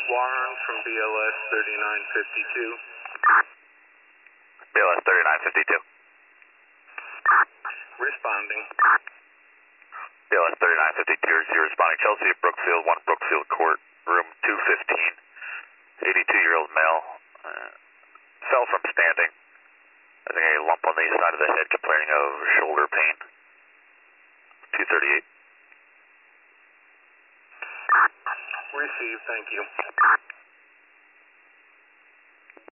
Warren from BLS 3952. BLS 3952. Responding. BLS 3952, you're responding. Chelsea, Brookfield, 1 Brookfield Court, room 215. 82-year-old male. Fell from standing. I think a lump on the side of the head, complaining of shoulder pain. 238. Received, thank you.